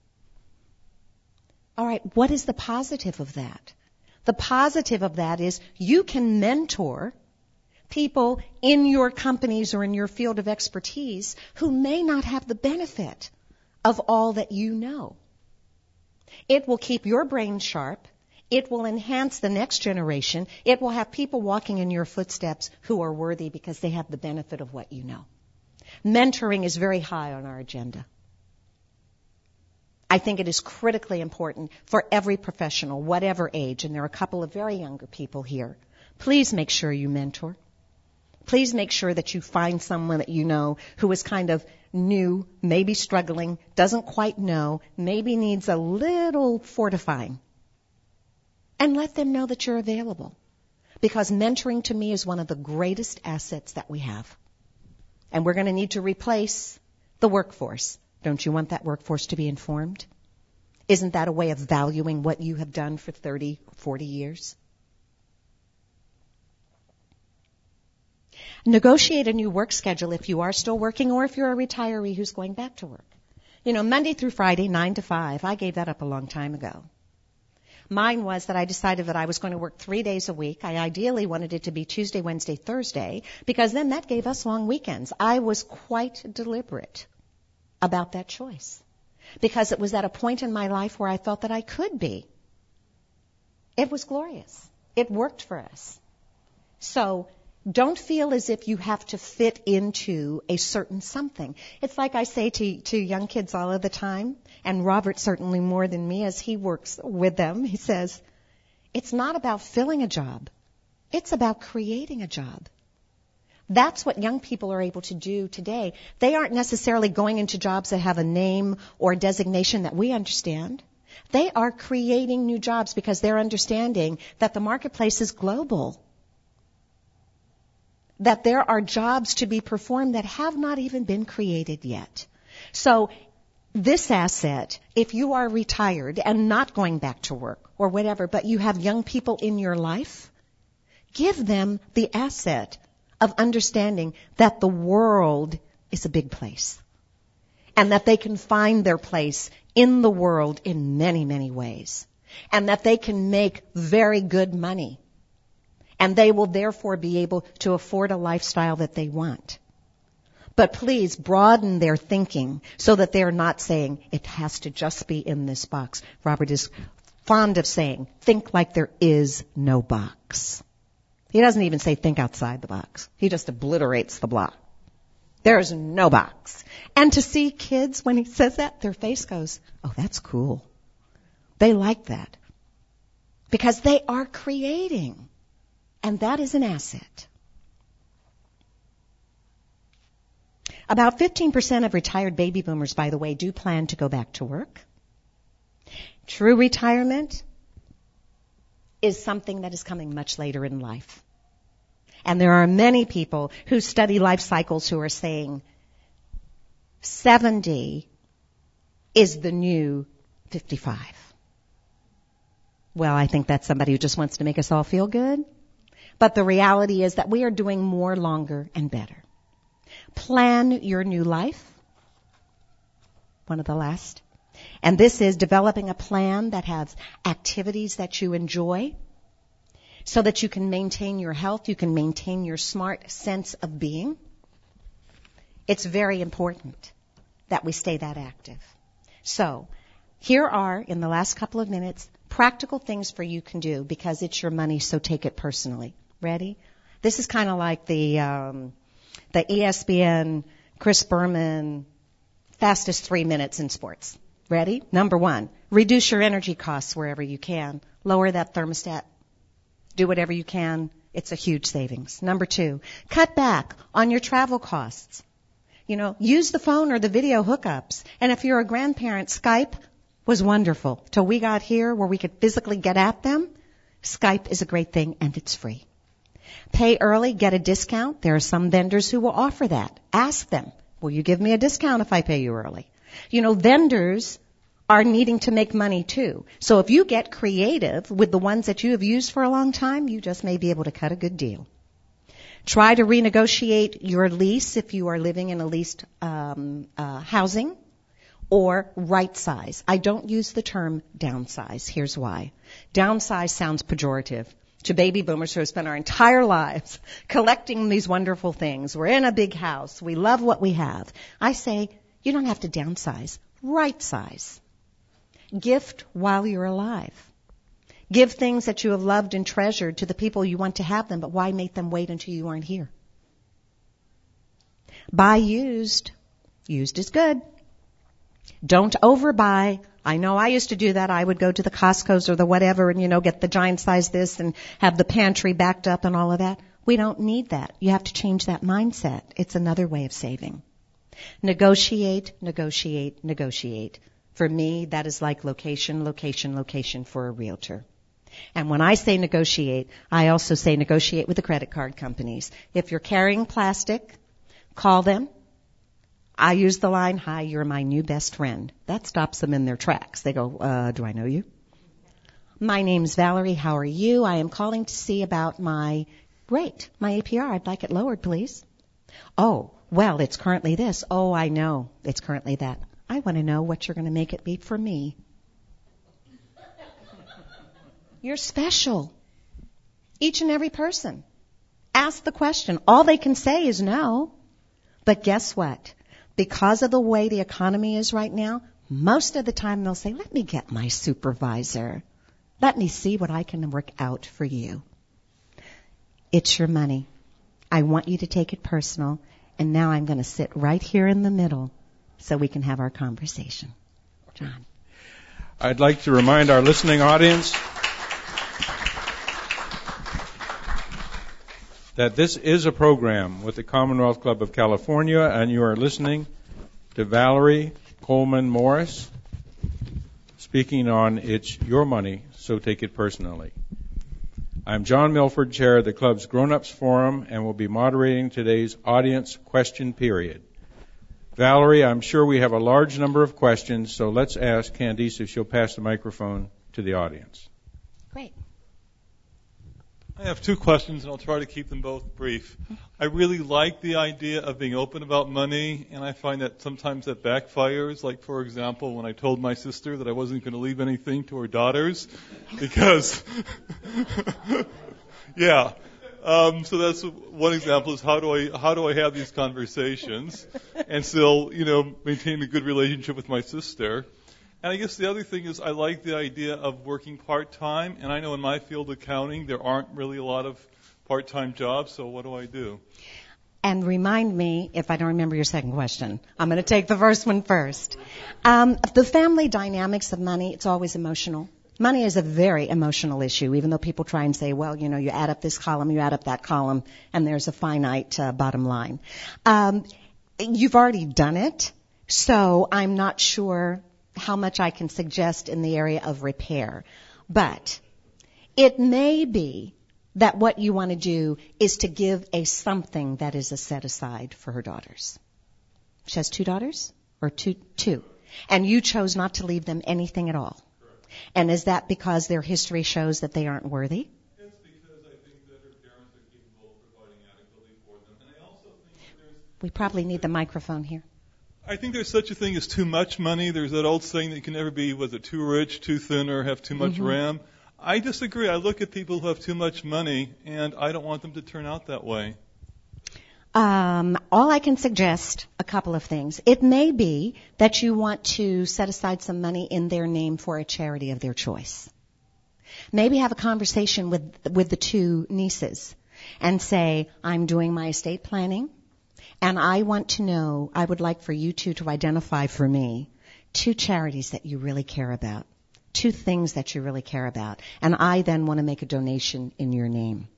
All right, what is the positive of that? The positive of that is you can mentor people in your companies or in your field of expertise who may not have the benefit of all that you know. It will keep your brain sharp. It will enhance the next generation. It will have people walking in your footsteps who are worthy because they have the benefit of what you know. Mentoring is very high on our agenda. I think it is critically important for every professional, whatever age, and there are a couple of very younger people here. Please make sure you mentor. Please make sure that you find someone that you know who is kind of new, maybe struggling, doesn't quite know, maybe needs a little fortifying. And let them know that you're available. Because mentoring to me is one of the greatest assets that we have. And we're going to need to replace the workforce. Don't you want that workforce to be informed? Isn't that a way of valuing what you have done for thirty, forty years? Negotiate a new work schedule if you are still working or if you're a retiree who's going back to work. You know, Monday through Friday, nine to five, I gave that up a long time ago. Mine was that I decided that I was going to work three days a week. I ideally wanted it to be Tuesday, Wednesday, Thursday, because then that gave us long weekends. I was quite deliberate about that choice, because it was at a point in my life where I felt that I could be. It was glorious. It worked for us. So don't feel as if you have to fit into a certain something. It's like I say to, to young kids all of the time, and Robert certainly more than me as he works with them. He says, it's not about filling a job. It's about creating a job. That's what young people are able to do today. They aren't necessarily going into jobs that have a name or a designation that we understand. They are creating new jobs because they're understanding that the marketplace is global. That there are jobs to be performed that have not even been created yet. So this asset, if you are retired and not going back to work or whatever, but you have young people in your life, give them the asset of understanding that the world is a big place and that they can find their place in the world in many, many ways, and that they can make very good money, and they will therefore be able to afford a lifestyle that they want. But please broaden their thinking so that they're not saying it has to just be in this box. Robert is fond of saying, think like there is no box. He doesn't even say think outside the box. He just obliterates the block. There is no box. And to see kids, when he says that, their face goes, oh, that's cool. They like that. Because they are creating. And that is an asset. About fifteen percent of retired baby boomers, by the way, do plan to go back to work. True retirement is something that is coming much later in life. And there are many people who study life cycles who are saying seventy is the new fifty-five. Well, I think that's somebody who just wants to make us all feel good. But the reality is that we are doing more longer and better. Plan your new life. One of the last. And this is developing a plan that has activities that you enjoy so that you can maintain your health, you can maintain your smart sense of being. It's very important that we stay that active. So, here are, in the last couple of minutes, practical things for you can do because it's your money, so take it personally. Ready? This is kind of like the um, the E S P N, Chris Berman, fastest three minutes in sports. Ready? Number one, reduce your energy costs wherever you can. Lower that thermostat. Do whatever you can. It's a huge savings. Number two, cut back on your travel costs. You know, use the phone or the video hookups. And if you're a grandparent, Skype was wonderful. Till we got here where we could physically get at them, Skype is a great thing and it's free. Pay early, get a discount. There are some vendors who will offer that. Ask them, will you give me a discount if I pay you early? You know, vendors are needing to make money too. So if you get creative with the ones that you have used for a long time, you just may be able to cut a good deal. Try to renegotiate your lease if you are living in a leased um, uh, housing, or right size. I don't use the term downsize. Here's why. Downsize sounds pejorative to baby boomers who have spent our entire lives collecting these wonderful things. We're in a big house. We love what we have. I say, you don't have to downsize. Right size. Gift while you're alive. Give things that you have loved and treasured to the people you want to have them, but why make them wait until you aren't here? Buy used. Used is good. Don't overbuy. I know I used to do that. I would go to the Costco's or the whatever and, you know, get the giant size this and have the pantry backed up and all of that. We don't need that. You have to change that mindset. It's another way of saving. Negotiate, negotiate, negotiate. For me, that is like location, location, location for a realtor. And when I say negotiate, I also say negotiate with the credit card companies. If you're carrying plastic, call them. I use the line, hi, you're my new best friend. That stops them in their tracks. They go, uh, do I know you? My name's Valerie. How are you? I am calling to see about my rate, my A P R. I'd like it lowered, please. Oh, well, it's currently this. Oh, I know. It's currently that. I want to know what you're going to make it be for me. You're special. Each and every person. Ask the question. All they can say is no. But guess what? Because of the way the economy is right now, most of the time they'll say, let me get my supervisor. Let me see what I can work out for you. It's your money. I want you to take it personal. And now I'm going to sit right here in the middle so we can have our conversation. John. I'd like to remind our listening audience that this is a program with the Commonwealth Club of California, and you are listening to Valerie Coleman Morris speaking on It's Your Money, So Take It Personally. I'm John Milford, chair of the club's Grown-Ups Forum, and will be moderating today's audience question period. Valerie, I'm sure we have a large number of questions, so let's ask Candice if she'll pass the microphone to the audience. Great. I have two questions, and I'll try to keep them both brief. I really like the idea of being open about money, and I find that sometimes that backfires. Like, for example, when I told my sister that I wasn't going to leave anything to her daughters, because, yeah. Um, so that's one example is how do I how do I have these conversations and still, you know, maintain a good relationship with my sister. And I guess the other thing is I like the idea of working part-time. And I know in my field of accounting, there aren't really a lot of part-time jobs. So what do I do? And remind me if I don't remember your second question. I'm going to take the first one first. Um, the family dynamics of money, it's always emotional. Money is a very emotional issue, even though people try and say, well, you know, you add up this column, you add up that column, and there's a finite uh, bottom line. Um, you've already done it, so I'm not sure how much I can suggest in the area of repair. But it may be that what you want to do is to give a something that is a set aside for her daughters. She has two daughters? Or two? Two. And you chose not to leave them anything at all. Correct. And is that because their history shows that they aren't worthy? It's because I think that her parents are capable of providing adequately for them. And I also think that there's... We probably need the microphone here. I think there's such a thing as too much money. There's that old saying that you can never be, was it too rich, too thin, or have too much Mm-hmm. RAM. I disagree. I look at people who have too much money, and I don't want them to turn out that way. Um, all I can suggest, a couple of things. It may be that you want to set aside some money in their name for a charity of their choice. Maybe have a conversation with with the two nieces and say, I'm doing my estate planning, and I want to know, I would like for you two to identify for me two charities that you really care about, two things that you really care about, and I then want to make a donation in your name.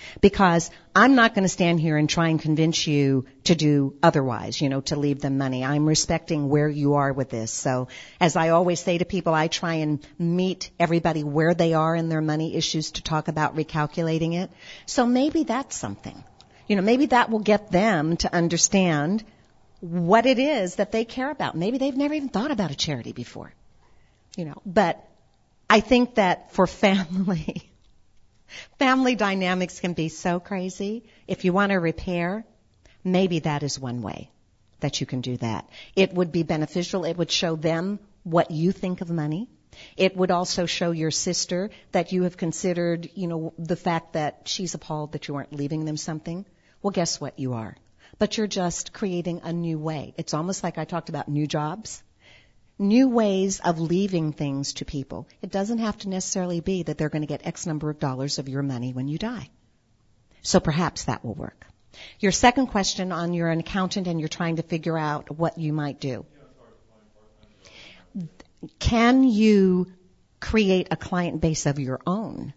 Because I'm not going to stand here and try and convince you to do otherwise, you know, to leave them money. I'm respecting where you are with this. So as I always say to people, I try and meet everybody where they are in their money issues to talk about recalculating it. So maybe that's something. You know, maybe that will get them to understand what it is that they care about. Maybe they've never even thought about a charity before. You know, but I think that for family, family dynamics can be so crazy. If you want to repair, maybe that is one way that you can do that. It would be beneficial. It would show them what you think of money. It would also show your sister that you have considered, you know, the fact that she's appalled that you aren't leaving them something. Well, guess what? You are. But you're just creating a new way. It's almost like I talked about new jobs. New ways of leaving things to people. It doesn't have to necessarily be that they're going to get X number of dollars of your money when you die. So perhaps that will work. Your second question on you're an accountant and you're trying to figure out what you might do. Can you create a client base of your own?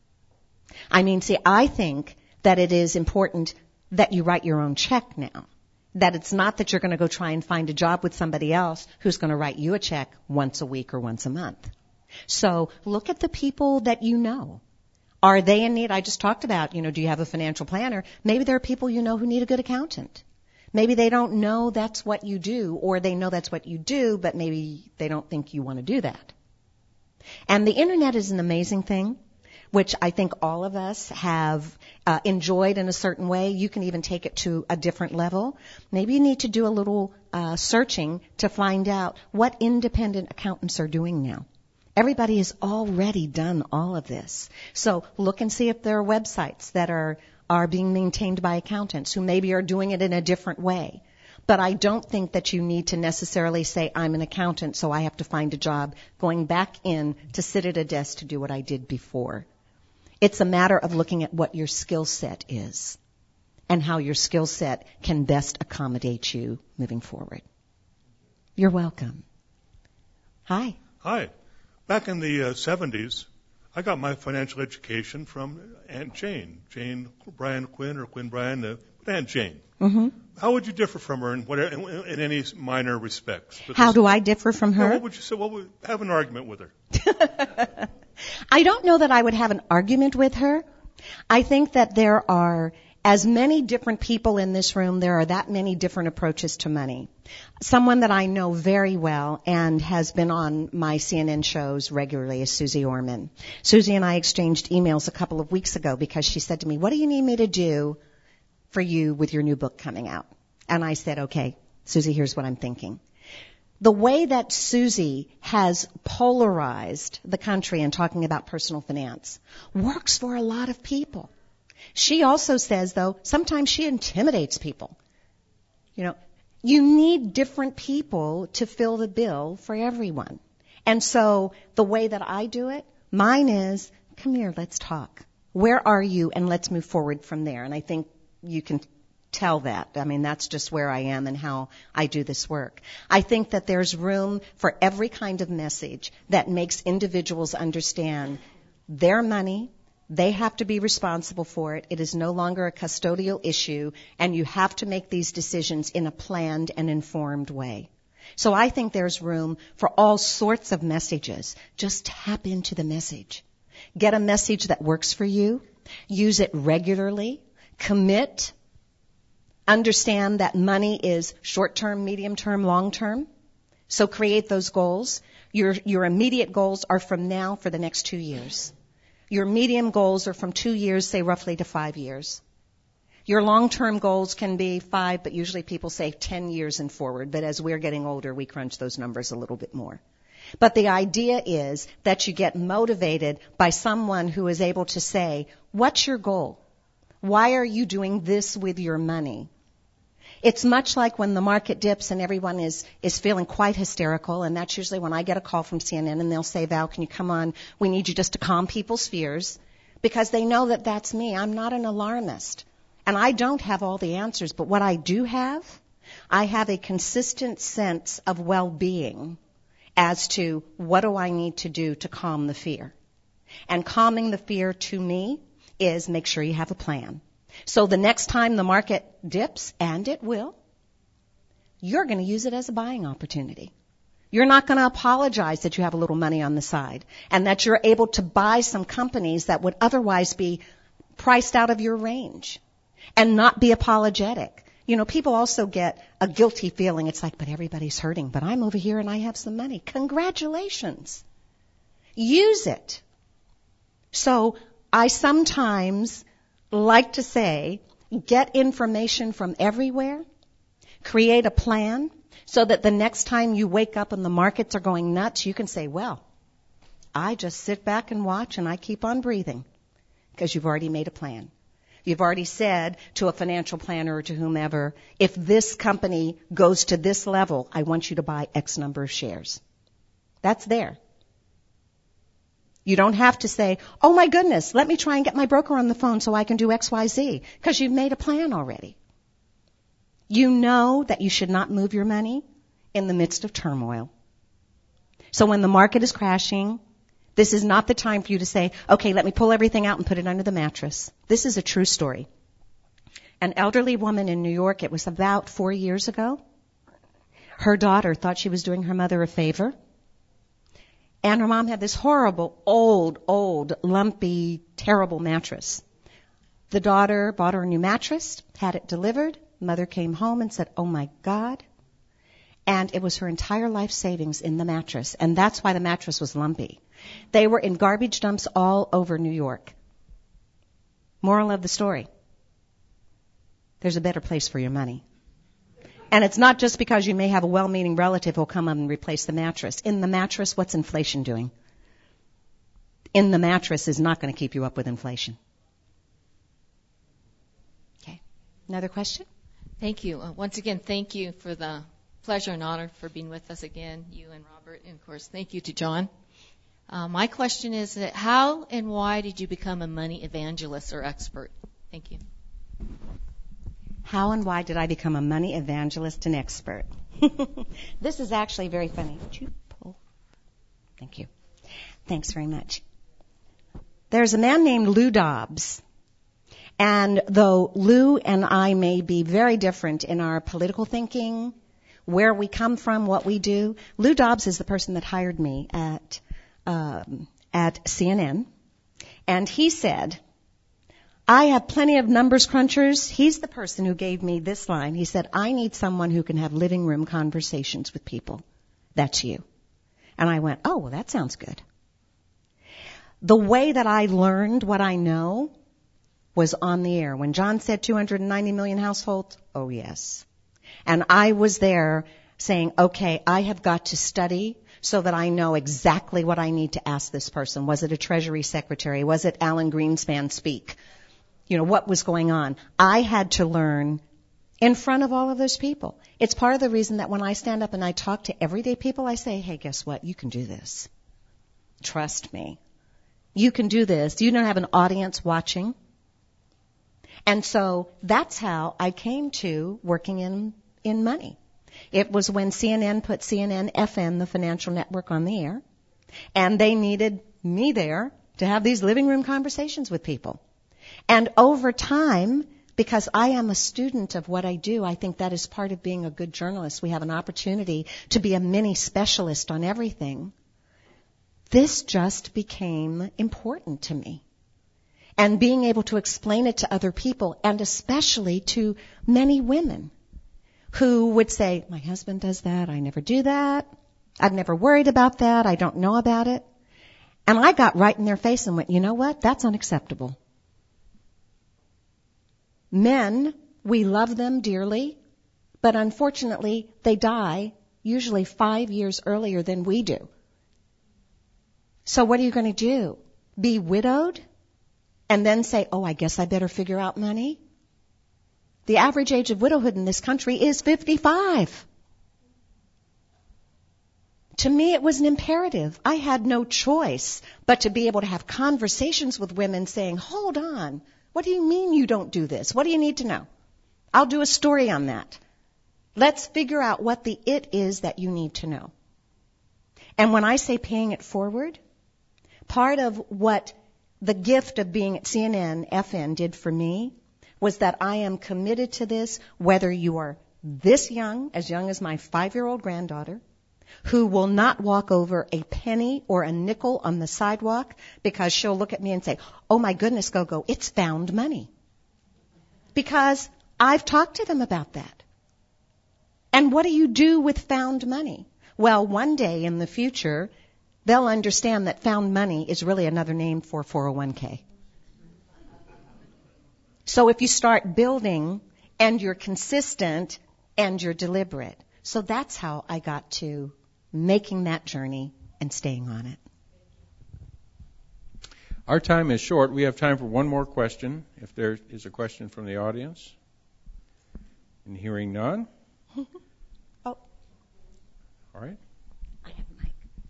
I mean, see, I think that it is important that you write your own check now. That it's not that you're going to go try and find a job with somebody else who's going to write you a check once a week or once a month. So look at the people that you know. Are they in need? I just talked about, you know, do you have a financial planner? Maybe there are people you know who need a good accountant. Maybe they don't know that's what you do, or they know that's what you do, but maybe they don't think you want to do that. And the internet is an amazing thing, which I think all of us have uh, enjoyed in a certain way. You can even take it to a different level. Maybe you need to do a little uh, searching to find out what independent accountants are doing now. Everybody has already done all of this. So look and see if there are websites that are, are being maintained by accountants who maybe are doing it in a different way. But I don't think that you need to necessarily say, I'm an accountant, so I have to find a job going back in to sit at a desk to do what I did before. It's a matter of looking at what your skill set is and how your skill set can best accommodate you moving forward. You're welcome. Hi. Hi. Back in the uh, seventies, I got my financial education from Aunt Jane, Jane Bryan Quinn or Quinn Bryan, uh, but Aunt Jane. Mm-hmm. How would you differ from her in, what, in, in any minor respects? But How this, do I differ from her? Yeah, what would you say? What would have an argument with her? I don't know that I would have an argument with her. I think that there are as many different people in this room, there are that many different approaches to money. Someone that I know very well and has been on my C N N shows regularly is Susie Orman. Susie and I exchanged emails a couple of weeks ago because she said to me, what do you need me to do for you with your new book coming out? And I said, okay, Susie, here's what I'm thinking. The way that Susie has polarized the country in talking about personal finance works for a lot of people. She also says, though, sometimes she intimidates people. You know, you need different people to fill the bill for everyone. And so the way that I do it, mine is, come here, let's talk. Where are you? And let's move forward from there. And I think you can tell that. I mean, that's just where I am and how I do this work. I think that there's room for every kind of message that makes individuals understand their money. They have to be responsible for it. It is no longer a custodial issue, and you have to make these decisions in a planned and informed way. So I think there's room for all sorts of messages. Just tap into the message. Get a message that works for you. Use it regularly. Commit. Understand that money is short-term, medium-term, long-term. So create those goals. Your, your immediate goals are from now for the next two years. Your medium goals are from two years, say roughly to five years. Your long-term goals can be five, but usually people say ten years and forward. But as we're getting older, we crunch those numbers a little bit more. But the idea is that you get motivated by someone who is able to say, what's your goal? Why are you doing this with your money? It's much like when the market dips and everyone is, is feeling quite hysterical, and that's usually when I get a call from C N N and they'll say, Val, can you come on? We need you just to calm people's fears, because they know that that's me. I'm not an alarmist, and I don't have all the answers, but what I do have, I have a consistent sense of well-being as to what do I need to do to calm the fear. And calming the fear to me is make sure you have a plan. So the next time the market dips, and it will, you're going to use it as a buying opportunity. You're not going to apologize that you have a little money on the side and that you're able to buy some companies that would otherwise be priced out of your range and not be apologetic. You know, people also get a guilty feeling. It's like, but everybody's hurting, but I'm over here and I have some money. Congratulations. Use it. So I sometimes like to say, get information from everywhere, create a plan, so that the next time you wake up and the markets are going nuts, you can say, well, I just sit back and watch and I keep on breathing, because you've already made a plan. You've already said to a financial planner or to whomever, if this company goes to this level, I want you to buy X number of shares. That's there. You don't have to say, oh my goodness, let me try and get my broker on the phone so I can do X, Y, Z, because you've made a plan already. You know that you should not move your money in the midst of turmoil. So when the market is crashing, this is not the time for you to say, okay, let me pull everything out and put it under the mattress. This is a true story. An elderly woman in New York, it was about four years ago, her daughter thought she was doing her mother a favor. And her mom had this horrible, old, old, lumpy, terrible mattress. The daughter bought her a new mattress, had it delivered. Mother came home and said, oh my God. And it was her entire life savings in the mattress. And that's why the mattress was lumpy. They were in garbage dumps all over New York. Moral of the story. There's a better place for your money. And it's not just because you may have a well-meaning relative who'll come up and replace the mattress. In the mattress, what's inflation doing? In the mattress is not going to keep you up with inflation. Okay. Another question? Thank you. Uh, once again, thank you for the pleasure and honor for being with us again, you and Robert, and of course, thank you to John. Uh, my question is that how and why did you become a money evangelist or expert? Thank you. How and why did I become a money evangelist and expert? This is actually very funny. Would you pull? Thank you. Thanks very much. There's a man named Lou Dobbs. And though Lou and I may be very different in our political thinking, where we come from, what we do, Lou Dobbs is the person that hired me at um, at C N N. And he said, I have plenty of numbers crunchers. He's the person who gave me this line. He said, I need someone who can have living room conversations with people. That's you. And I went, oh, well, that sounds good. The way that I learned what I know was on the air. When John said two hundred ninety million households, oh yes. And I was there saying, okay, I have got to study so that I know exactly what I need to ask this person. Was it a Treasury Secretary? Was it Alan Greenspan speak? You know, what was going on? I had to learn in front of all of those people. It's part of the reason that when I stand up and I talk to everyday people, I say, hey, guess what? You can do this. Trust me. You can do this. You don't have an audience watching. And so that's how I came to working in, in money. It was when C N N put C N N F N, the financial network, on the air, and they needed me there to have these living room conversations with people. And over time, because I am a student of what I do, I think that is part of being a good journalist. We have an opportunity to be a mini specialist on everything. This just became important to me. And being able to explain it to other people, and especially to many women who would say, my husband does that, I never do that, I've never worried about that, I don't know about it. And I got right in their face and went, you know what, that's unacceptable. Men, we love them dearly, but unfortunately they die usually five years earlier than we do. So what are you going to do? Be widowed? And then say, oh, I guess I better figure out money? The average age of widowhood in this country is fifty-five. To me, it was an imperative. I had no choice but to be able to have conversations with women saying, hold on, what do you mean you don't do this? What do you need to know? I'll do a story on that. Let's figure out what the it is that you need to know. And when I say paying it forward, part of what the gift of being at C N N F N did for me was that I am committed to this, whether you are this young, as young as my five-year-old granddaughter, who will not walk over a penny or a nickel on the sidewalk because she'll look at me and say, oh my goodness, Gogo, it's found money. Because I've talked to them about that. And what do you do with found money? Well, one day in the future, they'll understand that found money is really another name for four oh one k. So if you start building and you're consistent and you're deliberate. So that's how I got to making that journey and staying on it. Our time is short. We have time for one more question, if there is a question from the audience. And hearing none. Oh. All right. I have a mic.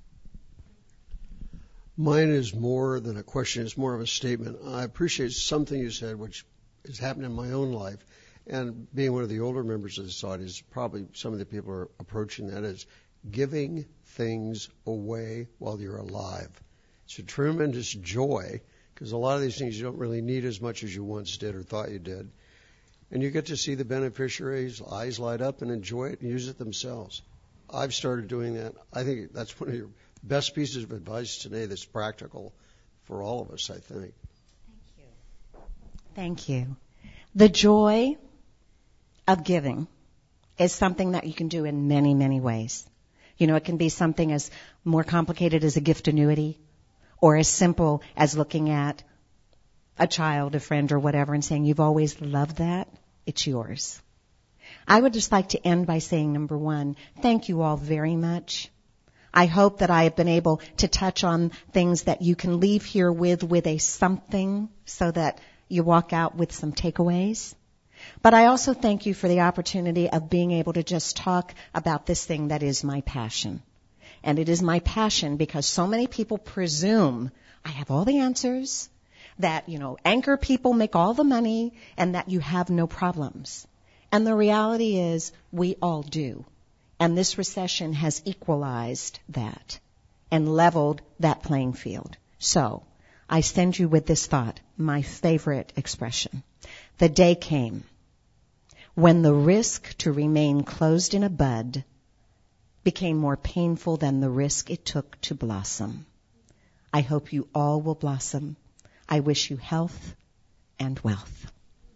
Mine is more than a question. It's more of a statement. I appreciate something you said, which has happened in my own life. And being one of the older members of this audience, probably some of the people are approaching that is giving things away while you're alive. It's a tremendous joy because a lot of these things you don't really need as much as you once did or thought you did. And you get to see the beneficiaries' eyes light up and enjoy it and use it themselves. I've started doing that. I think that's one of your best pieces of advice today that's practical for all of us, I think. Thank you. Thank you. The joy of giving is something that you can do in many, many ways. You know, it can be something as more complicated as a gift annuity or as simple as looking at a child, a friend, or whatever and saying, you've always loved that. It's yours. I would just like to end by saying, number one, thank you all very much. I hope that I have been able to touch on things that you can leave here with, with a something so that you walk out with some takeaways. But I also thank you for the opportunity of being able to just talk about this thing that is my passion. And it is my passion because so many people presume I have all the answers, that, you know, anchor people make all the money, and that you have no problems. And the reality is we all do. And this recession has equalized that and leveled that playing field. So I send you with this thought, my favorite expression. The day came when the risk to remain closed in a bud became more painful than the risk it took to blossom. I hope you all will blossom. I wish you health and wealth.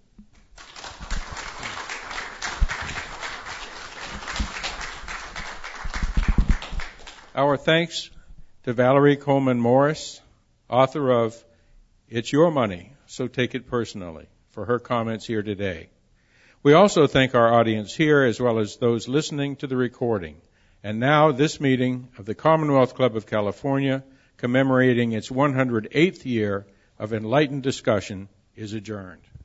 Our thanks to Valerie Coleman Morris, author of It's Your Money, So Take It Personally, for her comments here today. We also thank our audience here as well as those listening to the recording. And now this meeting of the Commonwealth Club of California, commemorating its one hundred eighth year of enlightened discussion, is adjourned.